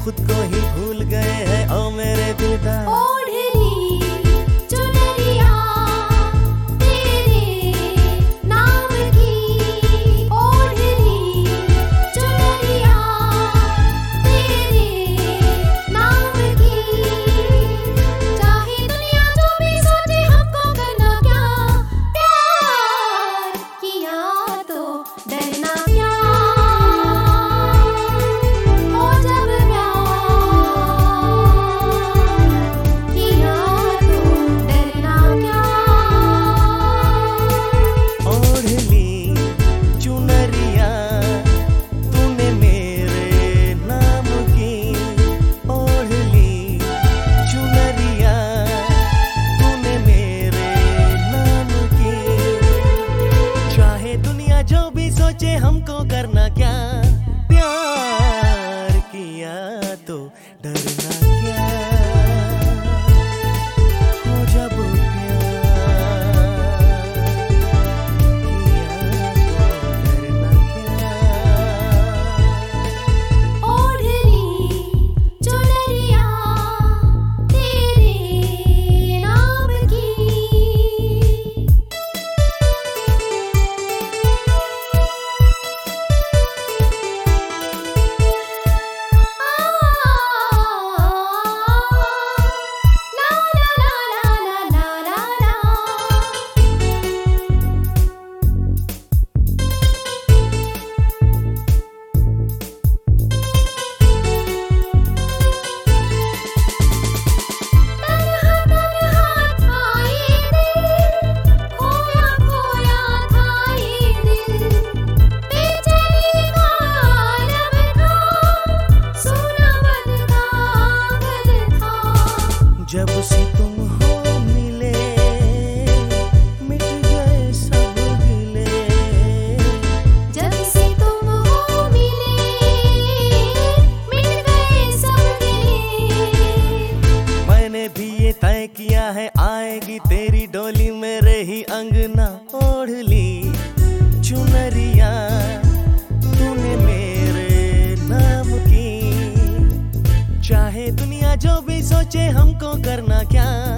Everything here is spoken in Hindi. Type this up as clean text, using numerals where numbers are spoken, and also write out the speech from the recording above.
खुद को ही भूल गए हैं ओ मेरे दिलदार। ओढ़नी चुनरिया तेरे नाम की, ओढ़नी चुनरिया तेरे नाम की। चाहे दुनिया जो भी सोचे हमको करना क्या, प्यार किया तो डरना क्या। हो जब सोचे हमको करना क्या, प्यार किया तो डरना क्या। हो जब जब से तुम हो मिले मिट गए सब गिले। जब से तुम हो मिले मिट गए सब गिले। मैंने भी ये तय किया है आएगी तेरी डोली मेरे ही अंगना। ओढ़ ली चुनरिया तूने मेरे नाम की। चाहे दुनिया जो भी सोचे हमको करना क्या।